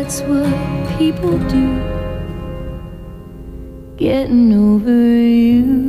that's what people do. Getting over you.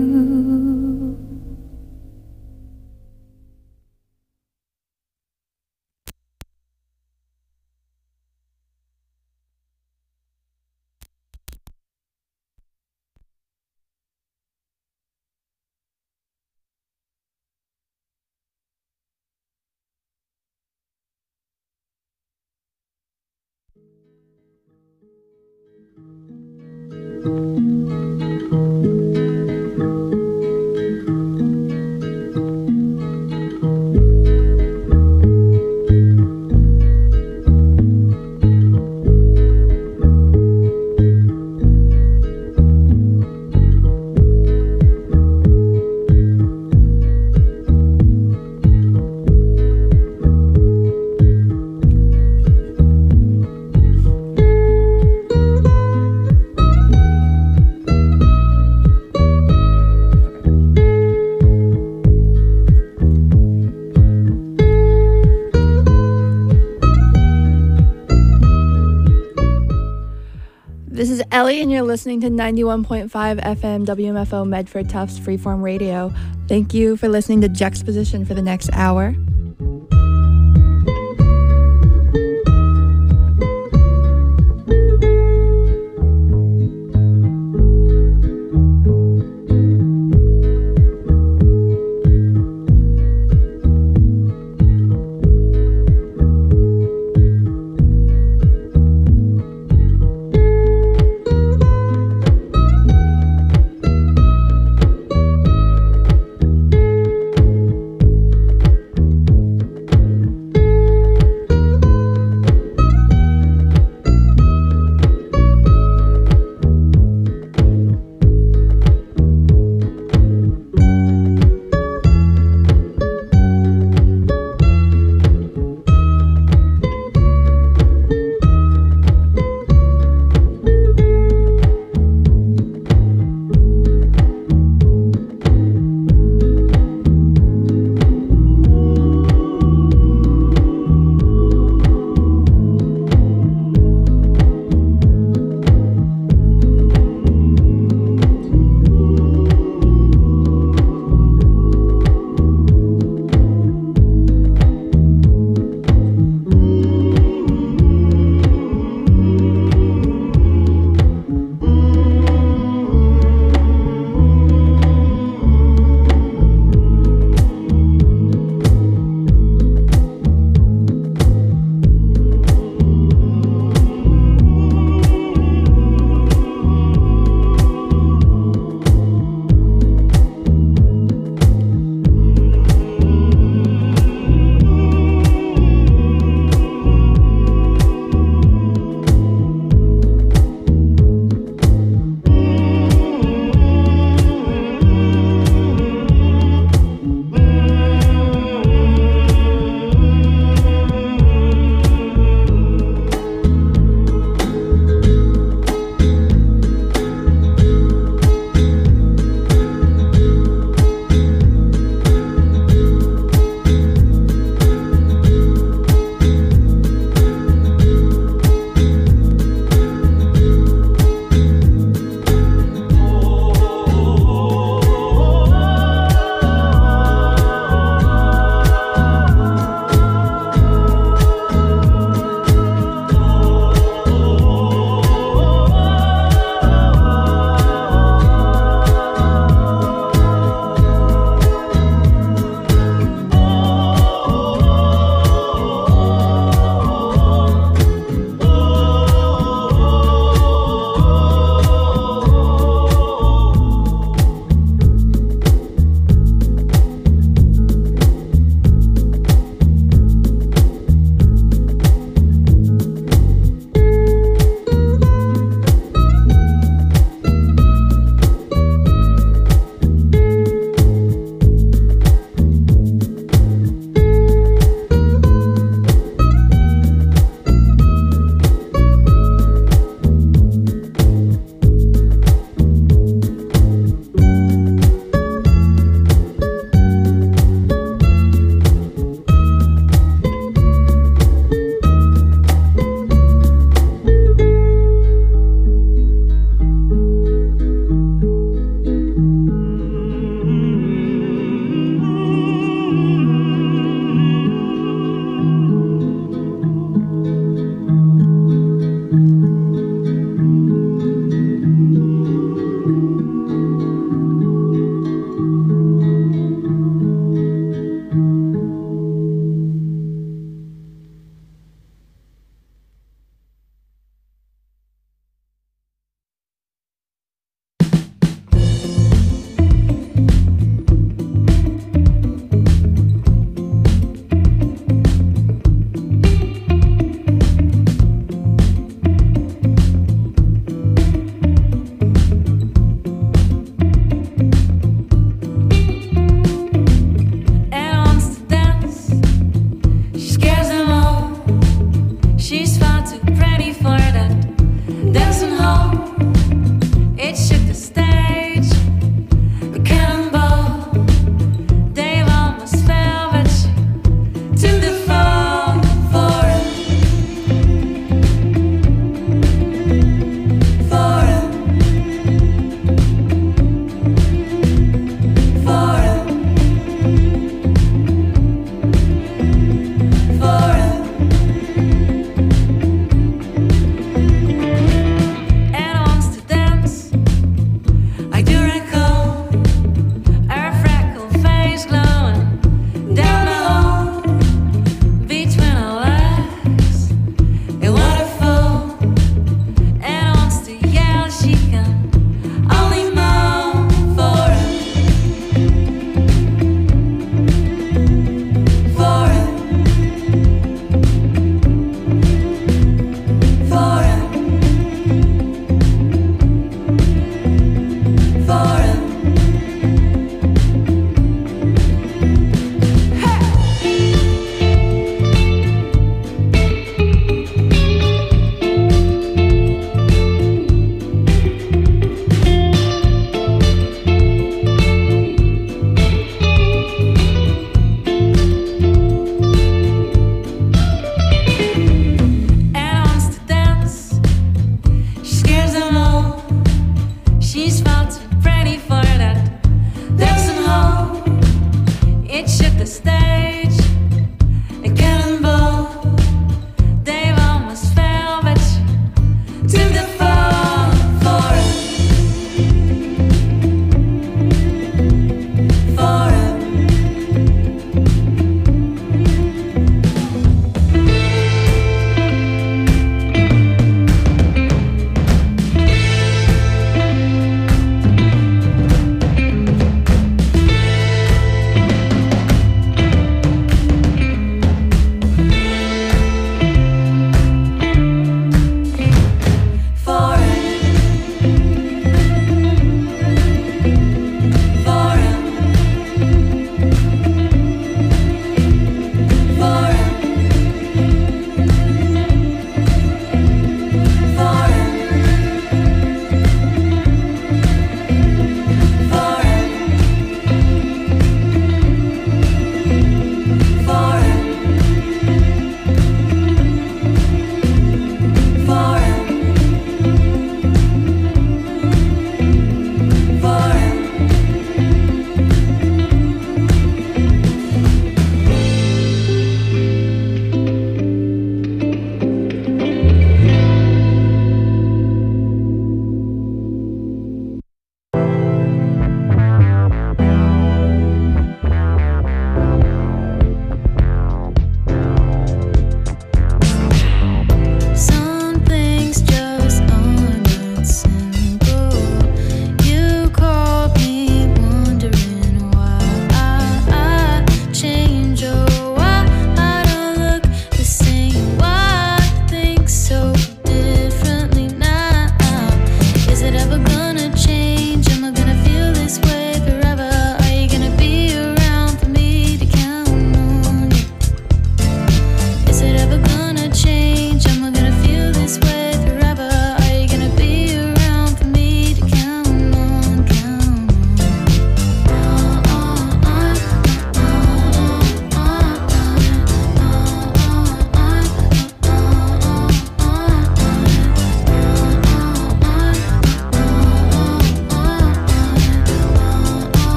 This is Ellie, and you're listening to 91.5 FM WMFO Medford Tufts Freeform Radio. Thank you for listening to Juxtaposition for the next hour.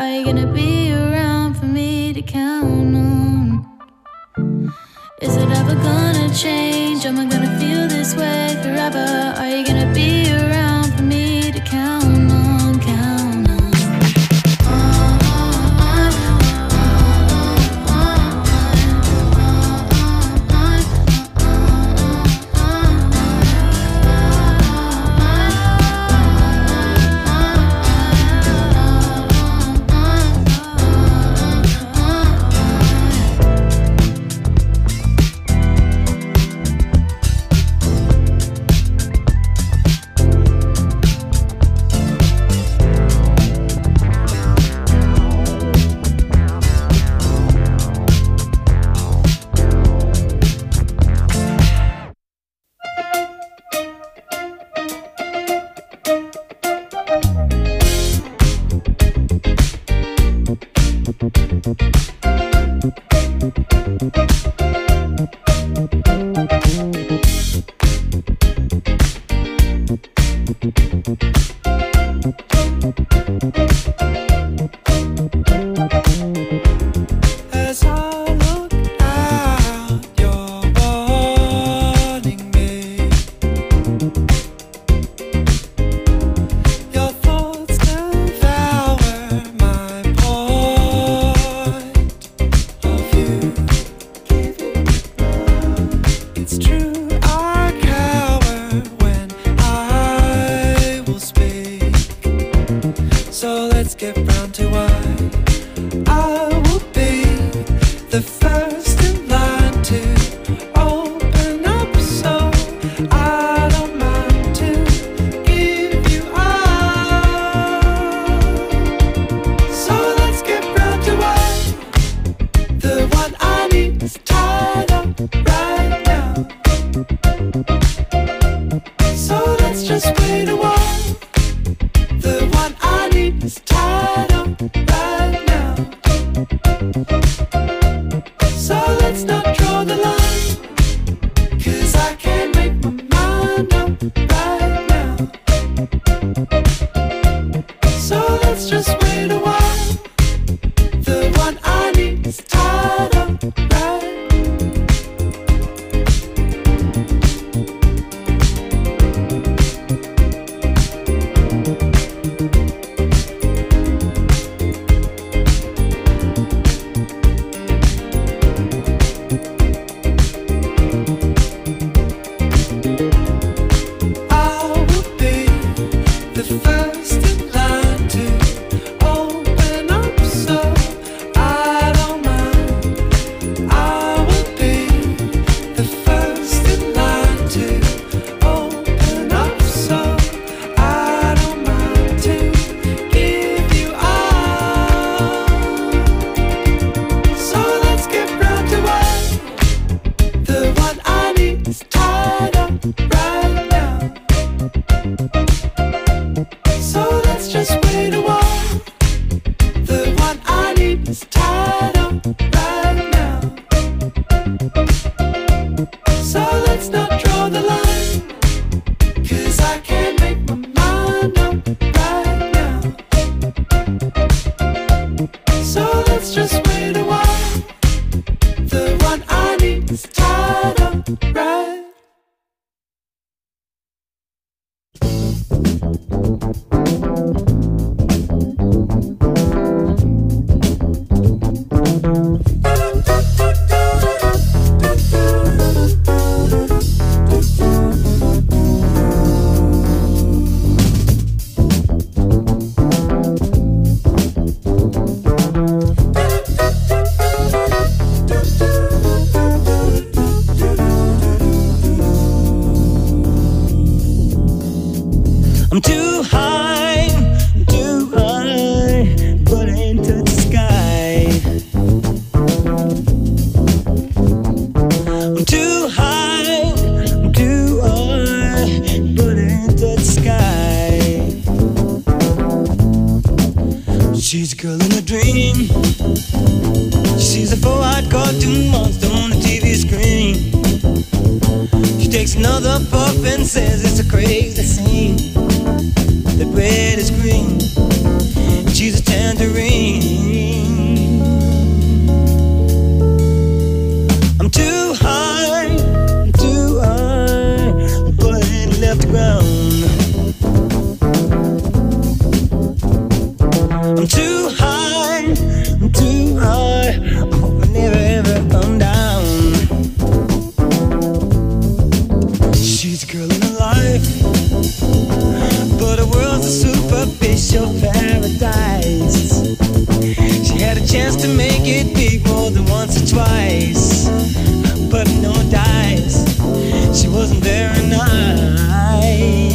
Are you gonna be around for me to count on? Is it ever gonna change? Am I gonna feel this way forever? Are you gonna be around for me to count on, count on? She's a girl in a dream. She sees a 4-eyed cartoon monster on the TV screen. She takes another puff and says it's a crazy scene. That red is green. She's a tangerine. I'm too high, but I ain't left the ground. I'm too high, I hope I never ever come down. She's a girl in her life, but her world's a superficial paradise. She had a chance to make it big more than once or twice, but no dice, she wasn't very nice.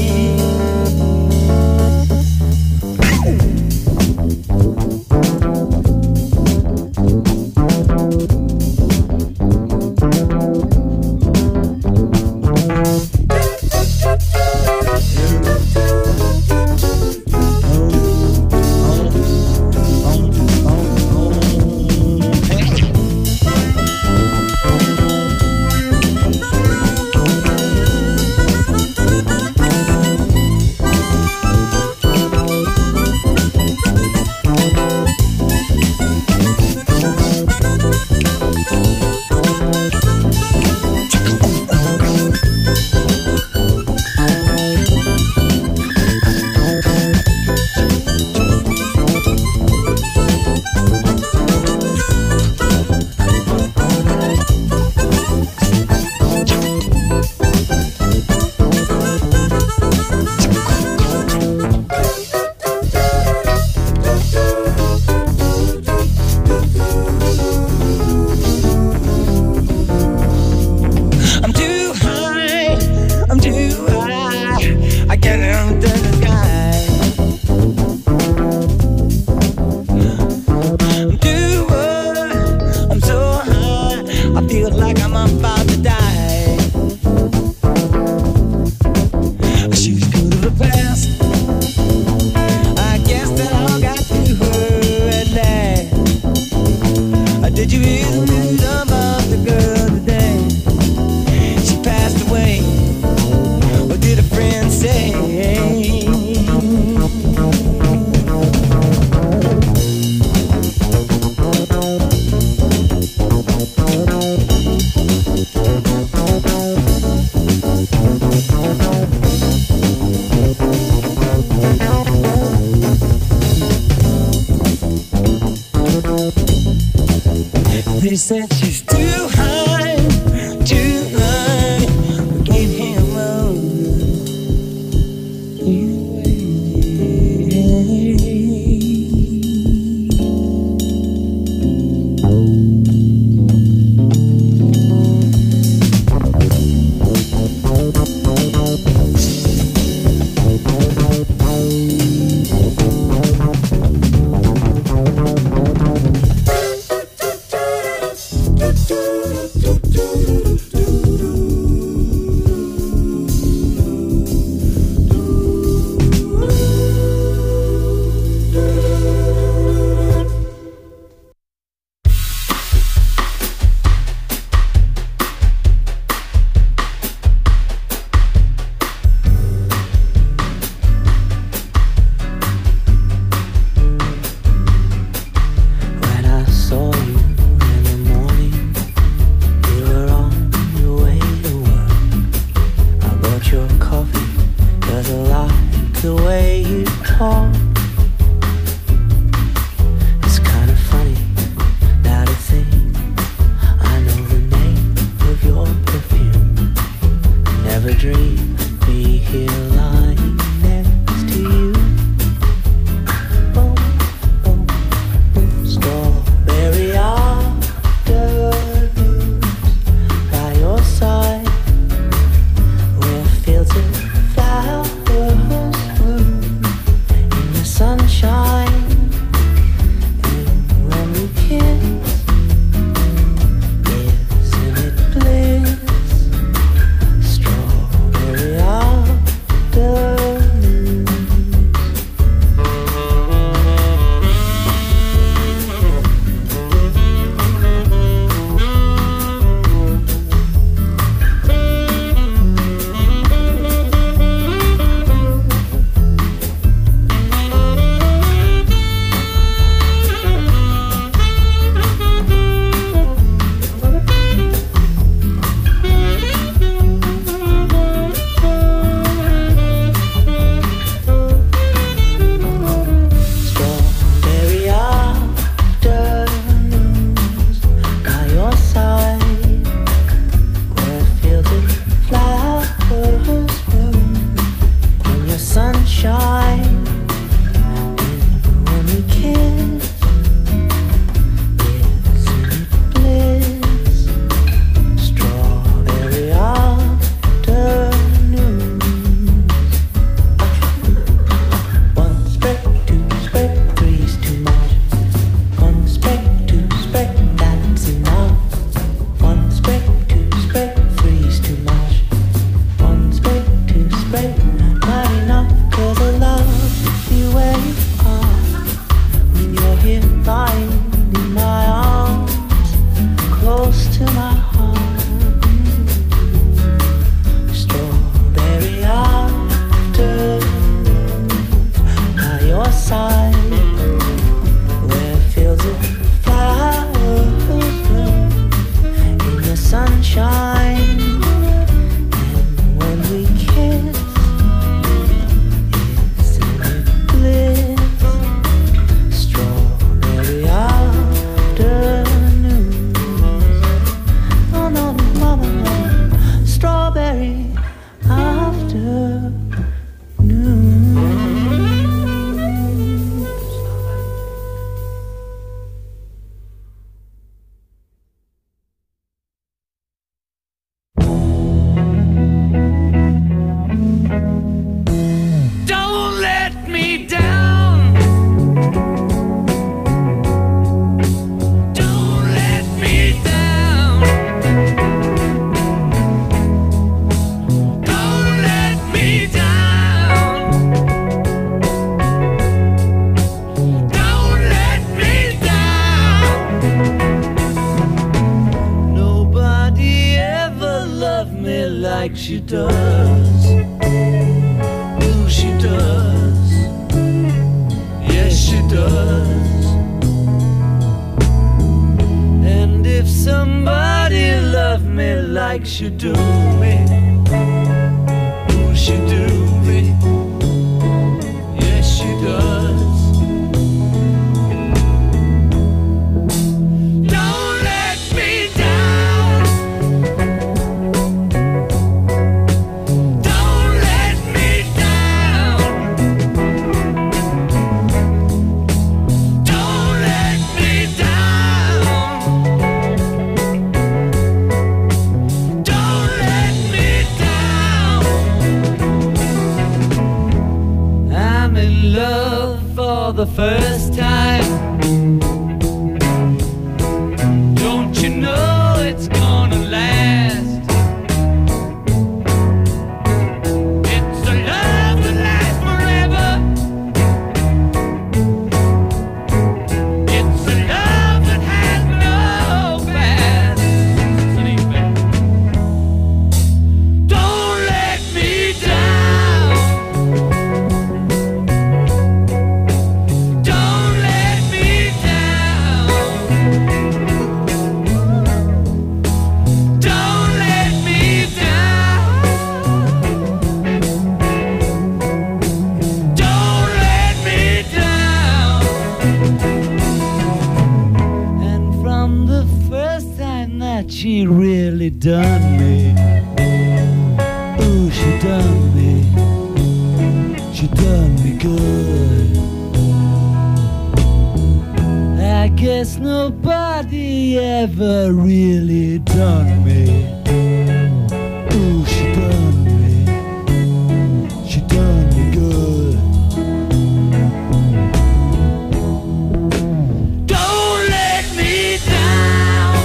like she does. Ooh, she does. Yes, she does. And if somebody loved me like she do me, ooh, she do me. Yes, she does. The first time, don't you know it's gonna last? It's a love that lasts forever. It's a love that has no past. Don't let me down. She really done me. Ooh, she done me. She done me good. I guess nobody ever really done me. Ooh, she done me. She done me good. Don't let me down.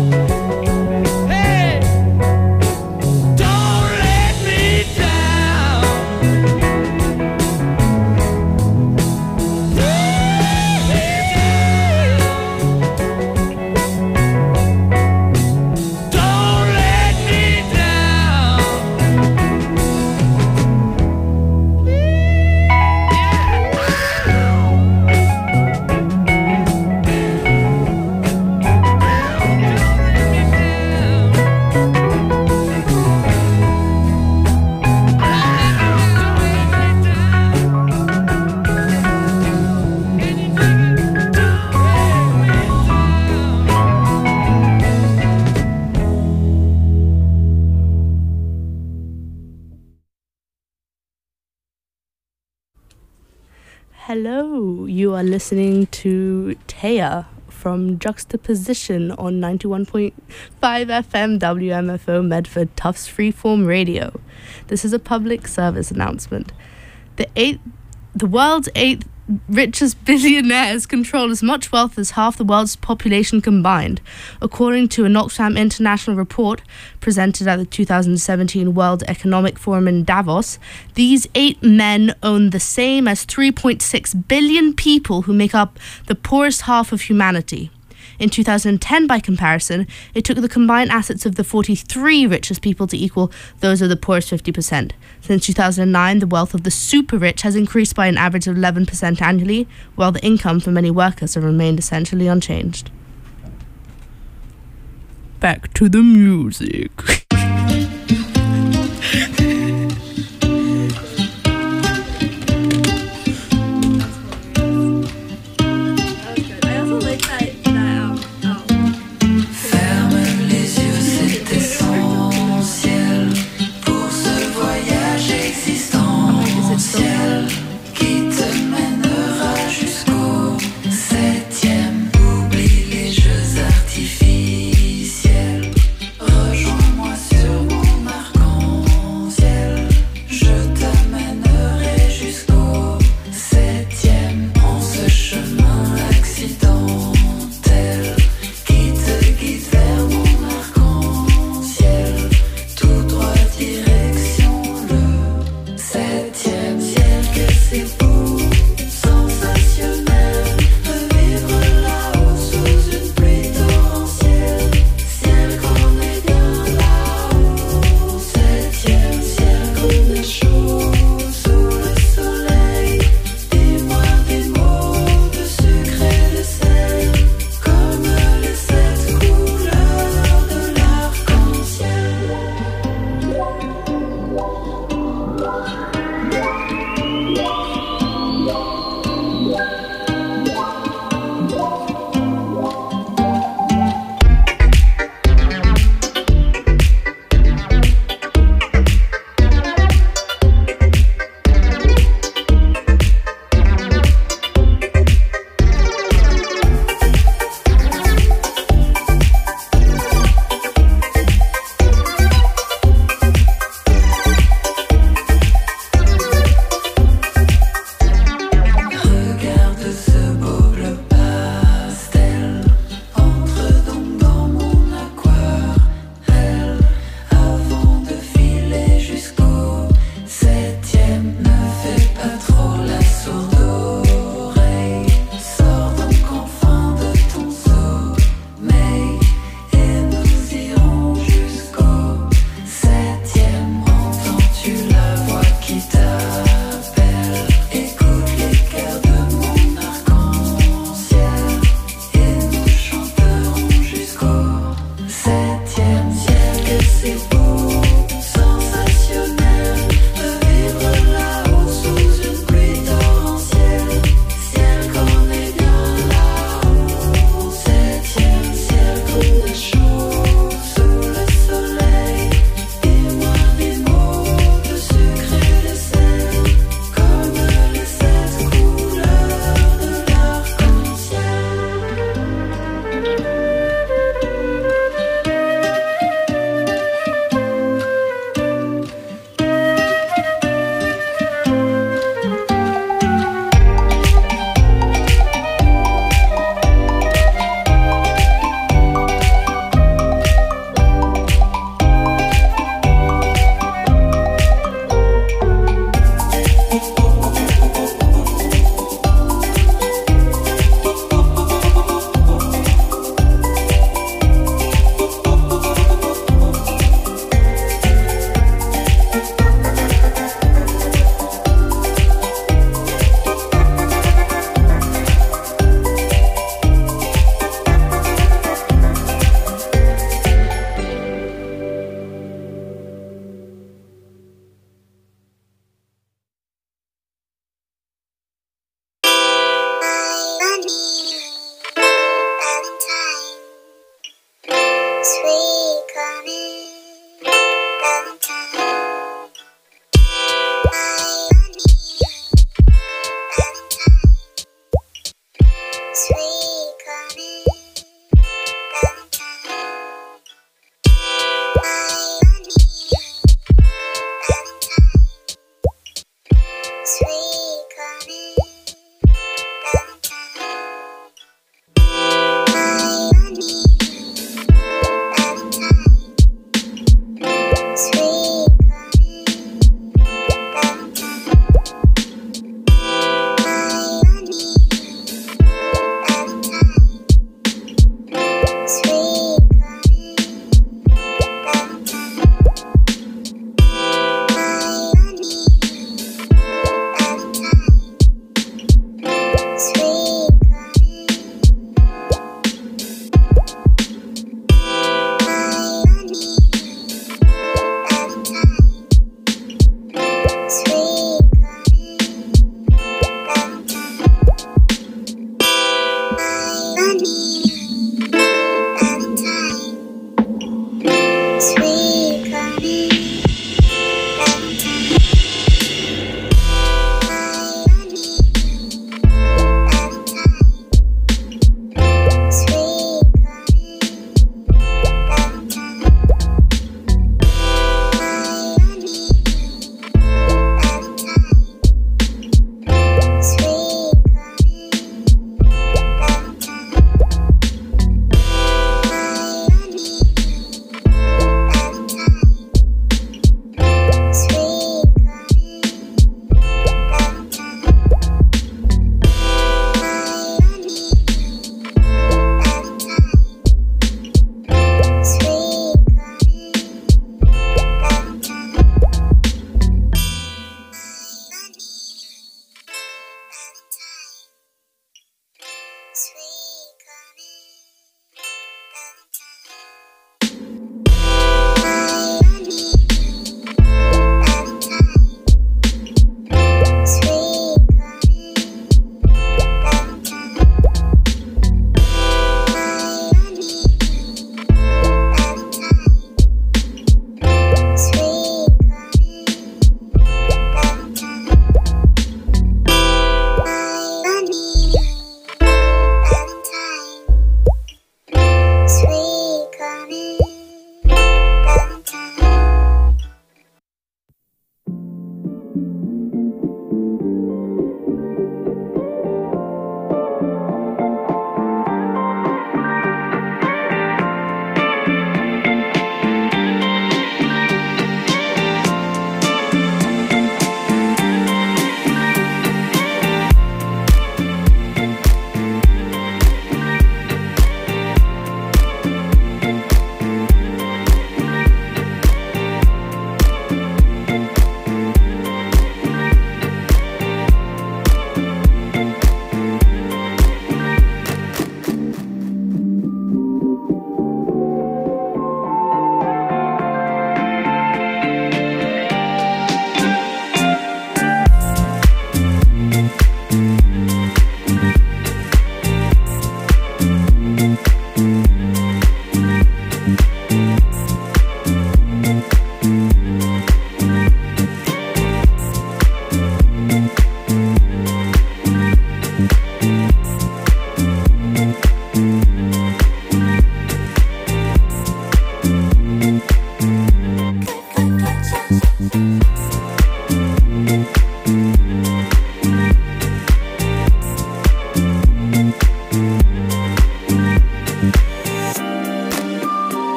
Hello, you are listening to Taya from Juxtaposition on 91.5 FM WMFO Medford Tufts Freeform Radio. This is a public service announcement. The world's eighth richest billionaires control as much wealth as half the world's population combined, according to an Oxfam International report presented at the 2017 World Economic Forum in Davos. These 8 men own the same as 3.6 billion people who make up the poorest half of humanity. In 2010, by comparison, it took the combined assets of the 43 richest people to equal those of the poorest 50%. Since 2009, the wealth of the super rich has increased by an average of 11% annually, while the income for many workers have remained essentially unchanged. Back to the music. Oublie les jeux artificiels, rejoins-moi.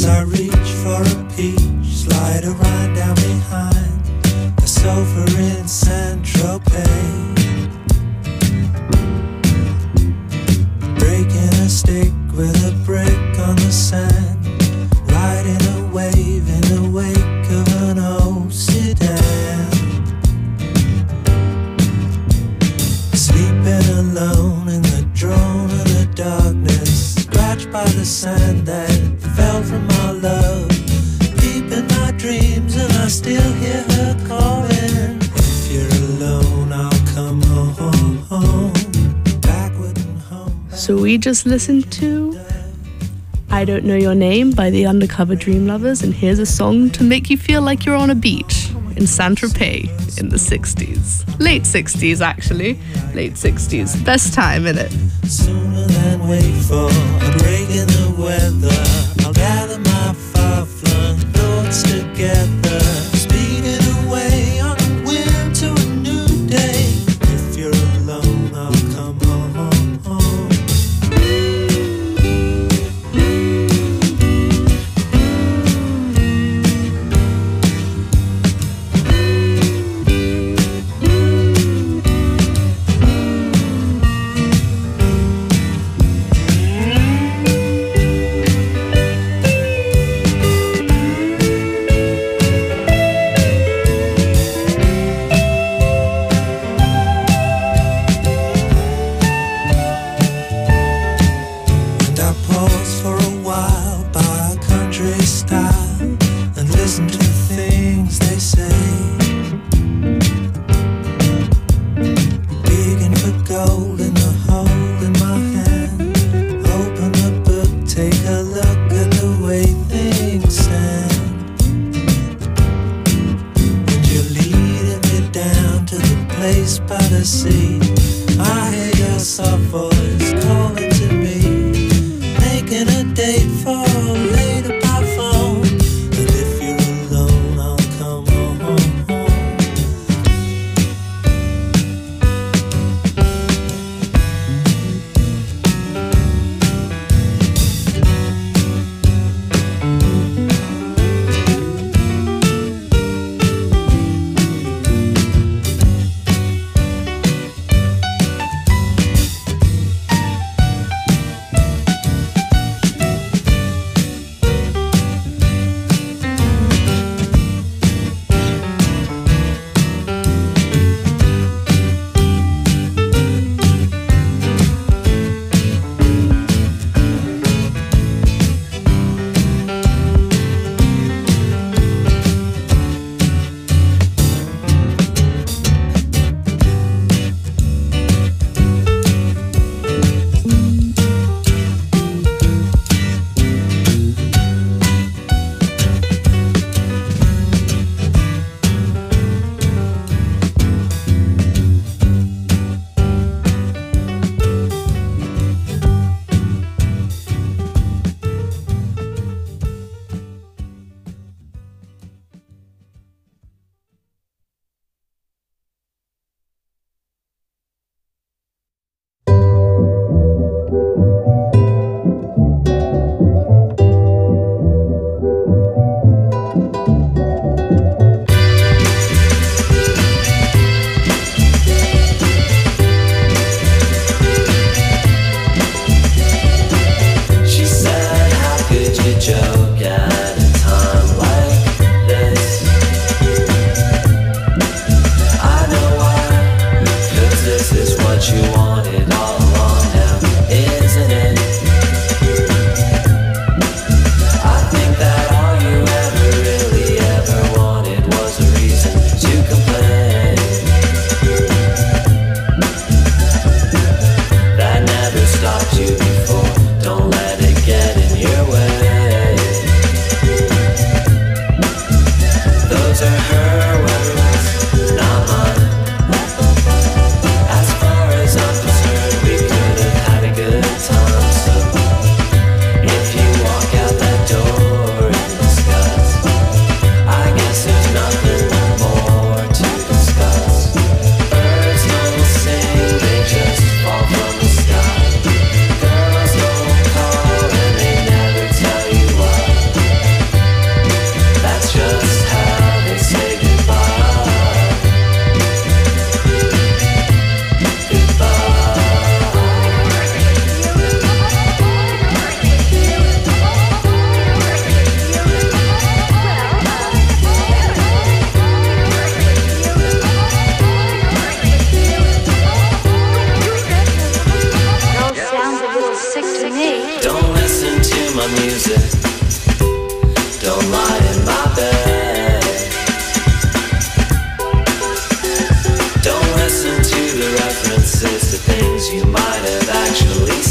As I reach for a peach, slide a ride down behind the sofa in Saint-Tropez. Breaking a stick with a brick on the sand, riding a wave in the wake of an old sedan. Sleeping alone in the drone of the darkness, scratched by the sand that fell from our love. Deep in my dreams and I still hear her calling. If you're alone, I'll come home. Backward and home. So we just listened to I Don't Know Your Name by the Undercover Dream Lovers, and here's a song to make you feel like you're on a beach in Saint-Tropez in the 60s. Late 60s, actually. Late 60s. Best time, innit? Sooner than wait for a break in the weather, I'll gather my far-flung thoughts together, speeding away on a wind to a new day. If you're alone, I'll come home.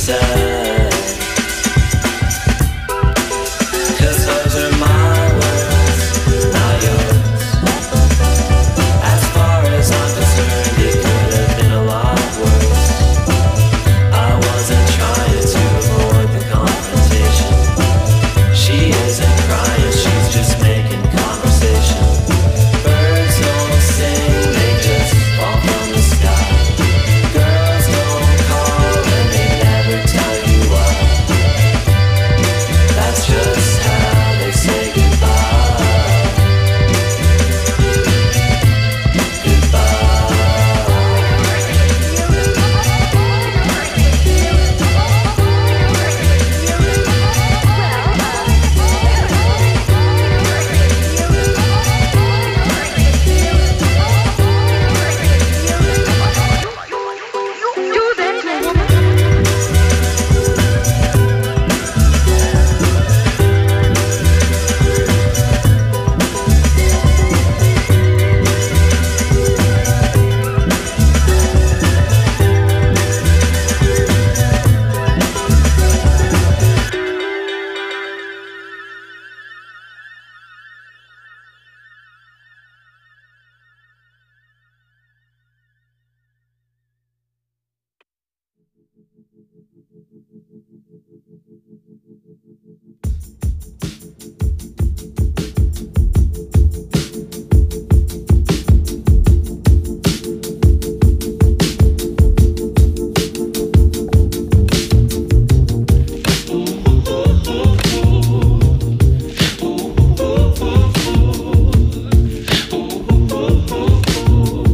said. 'Cause those are my words, not yours. As far as I'm concerned, it could have been a lot worse. I wasn't trying to avoid the confrontation. She isn't crying, she's just making conversation. Birds don't sing, they just fall from the sky. Girls don't call and they never tell you why. That's just how they say goodbye.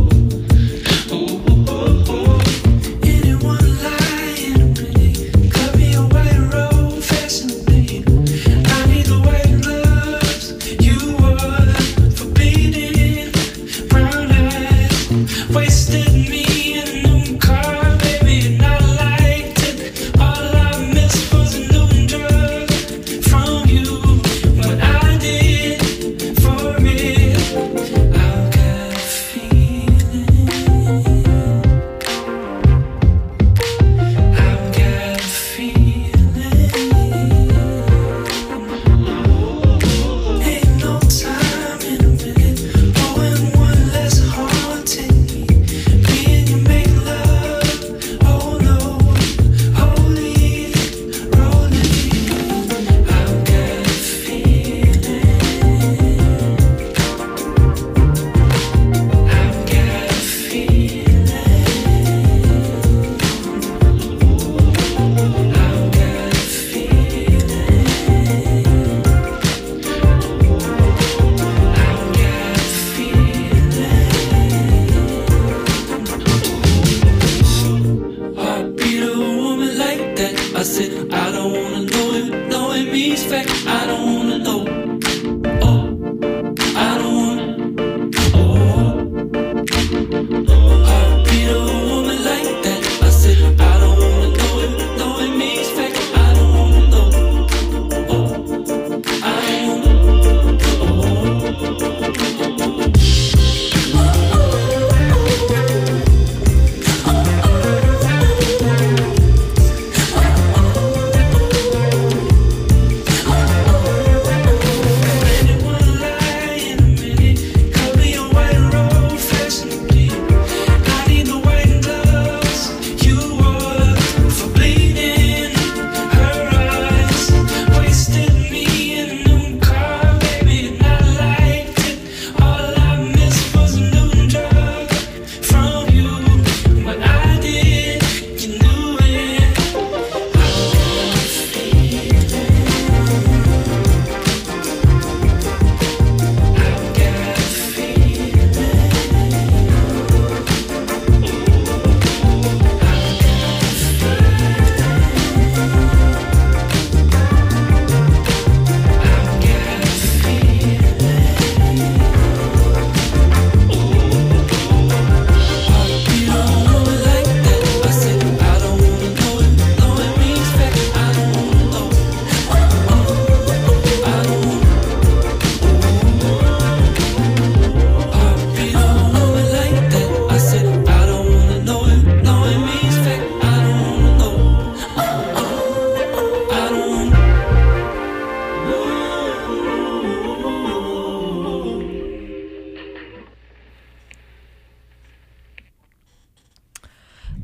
Anyone lying in a pretty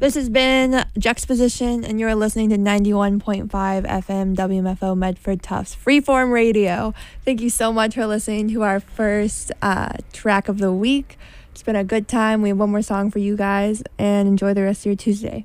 This has been Juxtaposition, and you're listening to 91.5 FM WMFO Medford Tufts Freeform Radio. Thank you so much for listening to our first track of the week. It's been a good time. We have one more song for you guys, and enjoy the rest of your Tuesday.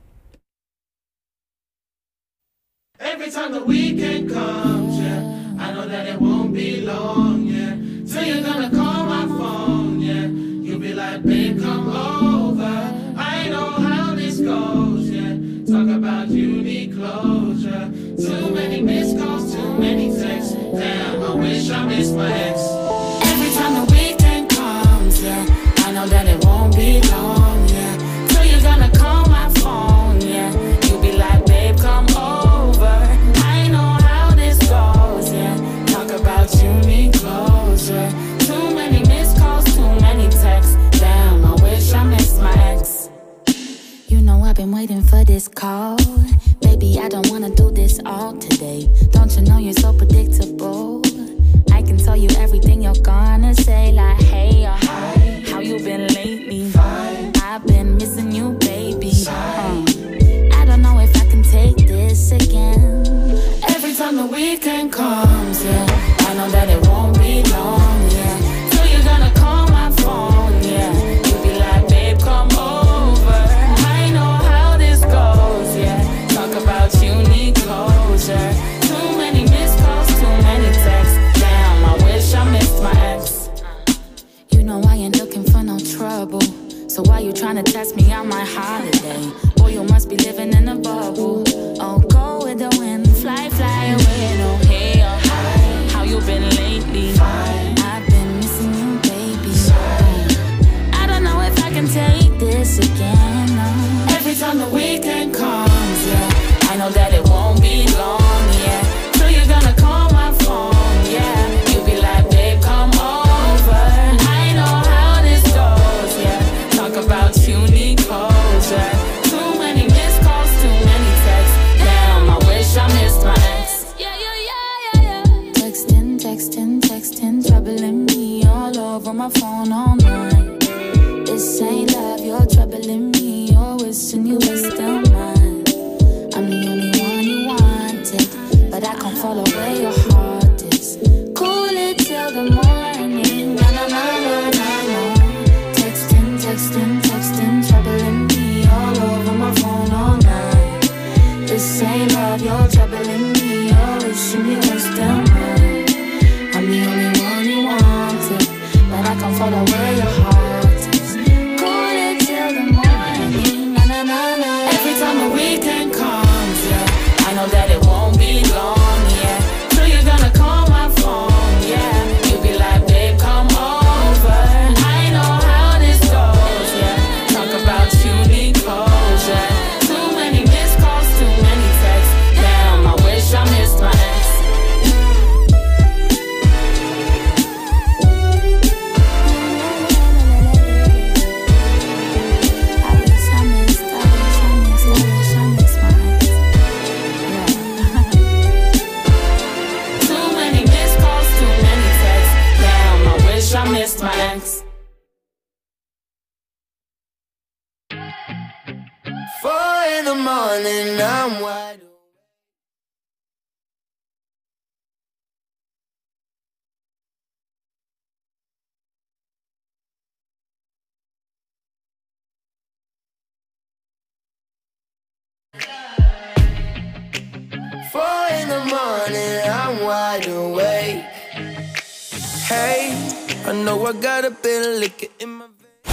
Every time the weekend comes, yeah, I know that it won't be long, yeah, till you're gonna call my phone, yeah, you'll be like, babe, come over. I know how this goes, yeah, talk about you need closure. Too many missed calls, too many texts, damn, I wish I missed my ex. Every time the weekend comes, yeah, I know that it won't be long, yeah, till you're gonna call my phone, yeah, you'll be like, babe, come over. I know how this goes, yeah, talk about you need closure. Too many missed calls, too many texts, damn, I wish I missed my ex. You know I've been waiting for this call. Baby, I don't wanna do this all today. Don't you know you're so predictable? I can tell you everything you're gonna say, like, hey, hi, how you been lately? Fine. I've been missing you, baby. I don't know if I can take this again. Every time the weekend comes, yeah, I know that it won't be long, yeah, till you're gonna call my phone, yeah, you'll be like, babe, come over. I know how this goes, yeah, talk about you need closure. Too many missed calls, too many texts, damn, I wish I missed my ex. You know I ain't looking for no trouble, so why you tryna test me on my holiday? Boy, you must be living in a bubble. Oh, go with the wind, fly, fly away. No, hey, oh, hi, how you been lately? Fine. I've been missing you, baby. I don't know if I can take this again, no. Every time the weekend comes, yeah, I know that it won't be long, yeah, till you're gonna call my phone, yeah, you'll be like, babe, come over. I know how this goes, yeah, talk about you need closure. Too many missed calls, too many texts, damn, I wish I missed my ex. Yeah. Texting, texting, texting, troubling me all over my phone all night. This ain't love, you're troubling me, you're wishing you were still mine. I'm the only one you wanted, but I can't follow where your heart is. Cool it till the morning, na na na na na na. Texting, texting, texting, troubling me all over my phone all night. This ain't love, you're troubling me, you're wishing you were still mine. I'm the only one you wanted, but I can't follow where your heart is. Cool it till the morning, na na na na. Every time the weekend comes, yeah, I know that it won't be long, yeah, till you're gonna call my phone, yeah, you'll be like, babe, come over. I know how this goes, yeah, talk about you need closure. Too many missed calls, too many texts, damn, I wish I missed my ex. Too many missed calls, too many texts, damn, I wish I missed my ex. 4 in the morning, I'm wide awake. I'm wide awake. Hey, I know I got a bit of liquor in my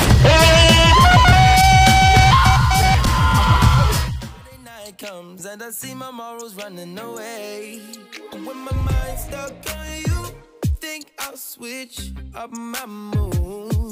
Friday night comes and I see my morals running away. And when my mind's stuck on you, think I'll switch up my mood.